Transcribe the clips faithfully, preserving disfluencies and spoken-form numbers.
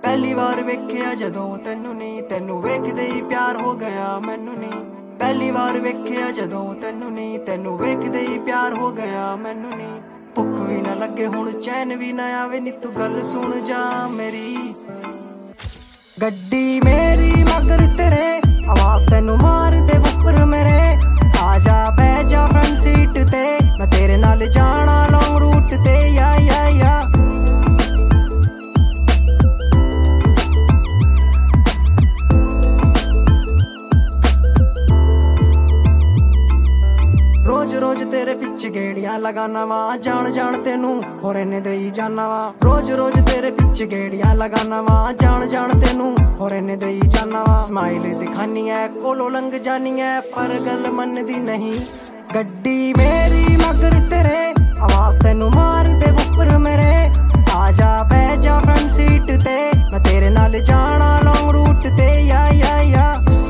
पहली बार वेखिया जदों तैनू नी, तैनू वेखदे ही प्यार हो गया मैनू नी। पहली बार वेखिया जदों तैनू नी, तैनू वेखदे ही प्यार हो गया मैनू नी। भुख भी ना लगे हुण चैन भी ना आवे नी, तू गल सुन जा मेरी। गड्डी मेरी मगर तेरे आवाज तैनू मार दे बुपर मेरे। आजा बैठ जा फ्रंट सीट ते, मैं तेरे नाल जाना लॉन्ग रूट ते। या या या रोज रोज तेरे पिछे गेड़ियां लगाना वा, जान जान तेनू होर इन्ने दे ही जाना वा। रोज रोज तेरे पिछे गेड़ियां लगाना वा, जान जान तेनू होर इन्ने दे ही जाना वा। स्माइल दिखानी है कोलो लंघ जानी है, पर गल मनदी नहीं। गड्डी मेरी मगर तेरे आवाज तैनू मार दे बुपर मेरे। आजा बैठ जा फ्रंट सीट ते, मैं तेरे नाल जाना लॉन्ग रूट ते। या या या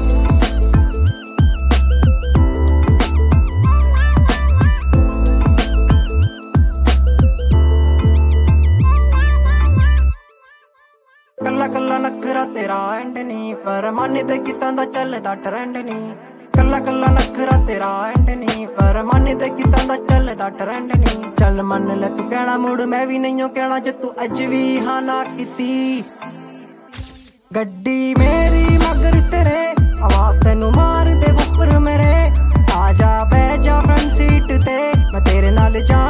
कल्ला कल्ला नखरा तेरा एंड नी, पर माने ते कितां दा चलदा ट्रेंड नी। कल्ला कल्ला नखरा तेरा एंड नी, पर माने ते कितां दा चलदा ट्रेंड नी। चल मन ले तू कहना मुड़ मैं भी नहीं हो कहना, जे तू अज भी हाँ ना कीती। गड्डी मेरी मगर तेरे आवाज तैनू मार दे बुपर मेरे। आजा बैठ जा फ्रंट सीट ते, मैं तेरे नाल जा